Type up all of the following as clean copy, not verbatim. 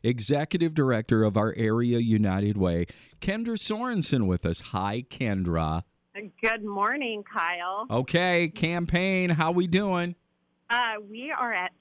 executive director of our area United Way. Kendra Sorensen with us. Hi, Kendra. Good morning, Kyle. Okay, campaign, how we doing? We are at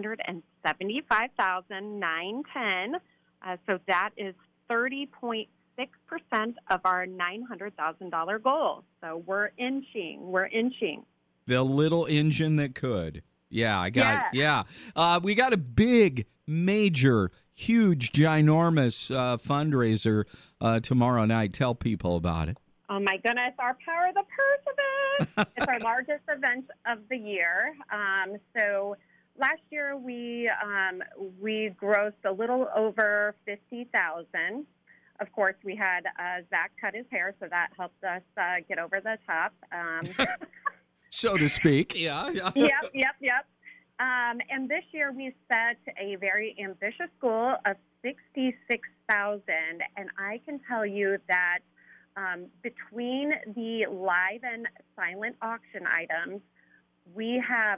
275,910. So that is 30.6% of our $900,000 goal. So we're inching. The little engine that could. Yeah, I got it. Yeah. We got a big, major, huge, ginormous fundraiser tomorrow night. Tell people about it. Oh, my goodness. Our Power the Purse event. It's our largest event of the year. So last year we grossed a little over $50,000. Of course, we had Zach cut his hair, so that helped us get over the top. So to speak. Yeah. Yep. And this year we set a very ambitious goal of $66,000, and I can tell you that between the live and silent auction items, we have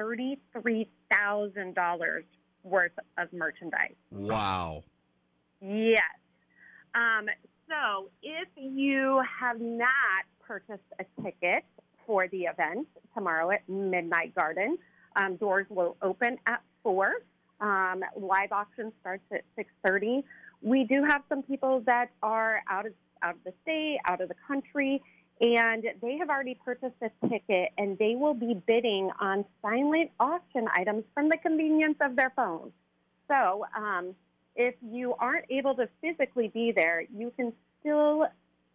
$33,000 worth of merchandise. Wow. Yes. So if you have not purchased a ticket for the event tomorrow at Midnight Garden, doors will open at 4. Live auction starts at 6:30. We do have some people that are out of the state, out of the country, and they have already purchased a ticket, and they will be bidding on silent auction items from the convenience of their phone. So if you aren't able to physically be there, you can still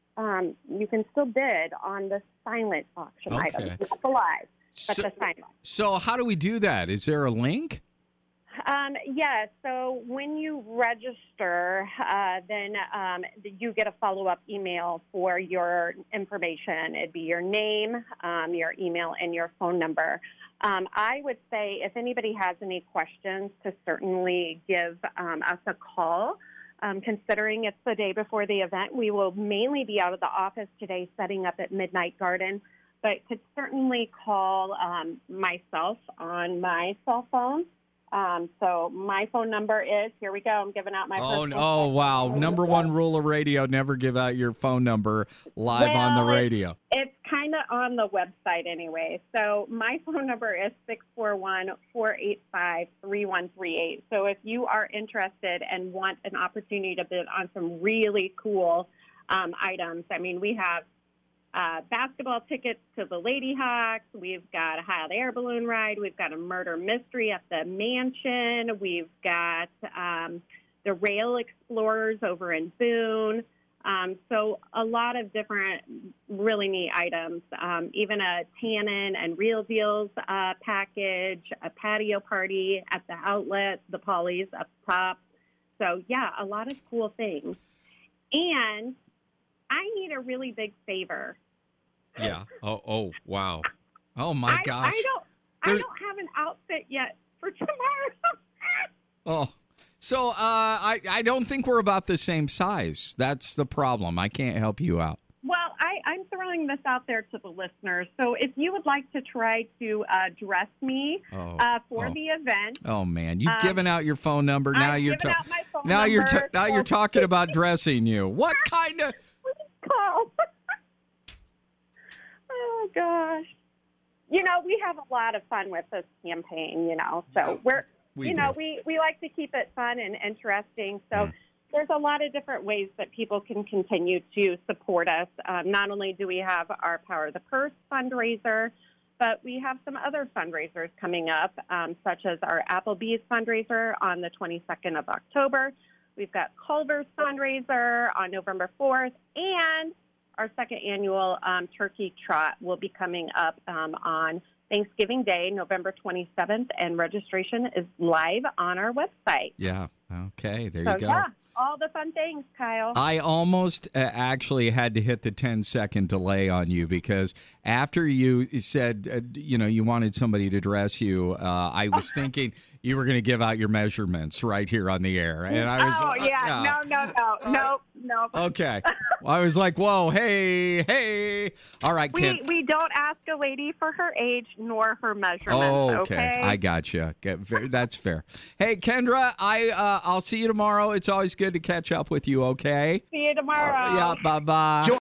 bid on the silent auction items, not the live, but the silent. So how do we do that? Is there a link? Yes. So when you register, then you get a follow-up email for your information. It'd be your name, your email, and your phone number. I would say if anybody has any questions, to certainly give us a call. Considering it's the day before the event, we will mainly be out of the office today setting up at Midnight Garden, but could certainly call myself on my cell phone. So my phone number is, here we go, I'm giving out my personal phone. Wow. Number one rule of radio, never give out your phone number live on the radio. It's kind of on the website anyway. So my phone number is 641-485-3138. So if you are interested and want an opportunity to bid on some really cool items, I mean, we have basketball tickets to the Lady Hawks. We've got a hot air balloon ride. We've got a murder mystery at the mansion. We've got the Rail Explorers over in Boone. So a lot of different really neat items, even a Tannin and Real Deals package, a patio party at the outlet, the Polly's up top. So, yeah, a lot of cool things. And I need a really big favor. Yeah. Oh, wow. Oh, my gosh. I don't have an outfit yet for tomorrow. Oh, so I don't think we're about the same size. That's the problem. I can't help you out. Well, I'm throwing this out there to the listeners. So if you would like to try to dress me for the event. Oh, man. You've given out your phone number. Now I've you're given out my phone number. You're talking about dressing you. What kind of... Call. Oh, gosh. You know, we have a lot of fun with this campaign, you know. So we like to keep it fun and interesting. So there's a lot of different ways that people can continue to support us. Not only do we have our Power the Purse fundraiser, but we have some other fundraisers coming up, such as our Applebee's fundraiser on the 22nd of October. We've got Culver's fundraiser on November 4th, and our second annual Turkey Trot will be coming up on Thanksgiving Day, November 27th, and registration is live on our website. Yeah. Okay. There you go. Yeah, all the fun things, Kyle. I almost actually had to hit the 10-second delay on you because after you said, you wanted somebody to dress you, I was thinking you were going to give out your measurements right here on the air. And I was, No, No. Okay. I was like, whoa, hey. All right, Ken. We don't ask a lady for her age nor her measurements. Oh, okay. I gotcha. That's fair. Hey, Kendra, I'll see you tomorrow. It's always good to catch up with you. Okay. See you tomorrow. Yeah. Bye.